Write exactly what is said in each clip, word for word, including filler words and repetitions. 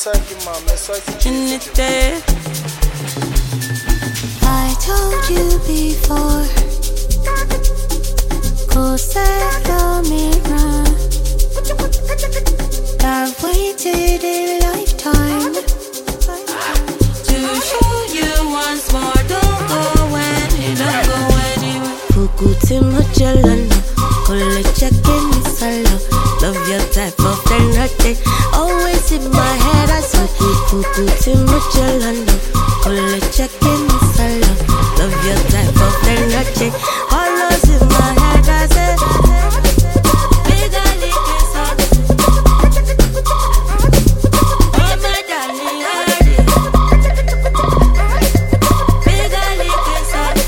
I told you before, Cosetta Mira. I've waited a lifetime to show you once more. Don't go when you don't go anywhere. Pukuti Magellan, Kole checking me solo. Love your type of energy, always in my head. I saw Pukuti Magellan, Kole checking me solo. Love your type of energy, always in my head. I said, big Ali is up. Oh my darling, big Ali is up.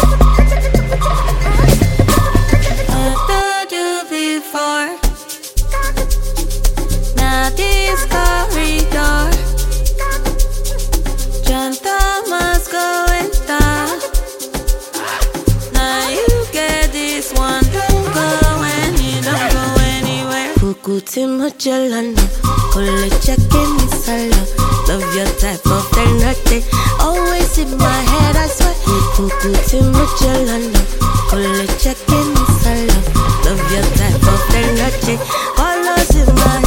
I told you before. Now this corridor, John Thomas going down. Now you get this one. Don't go when you don't go anywhere. Pukuti Magellan, Kole checking me solo. Love your type of energy, always in my head. I swear. Pukuti Magellan, Kole checking me solo. Love your type of energy, always in my head.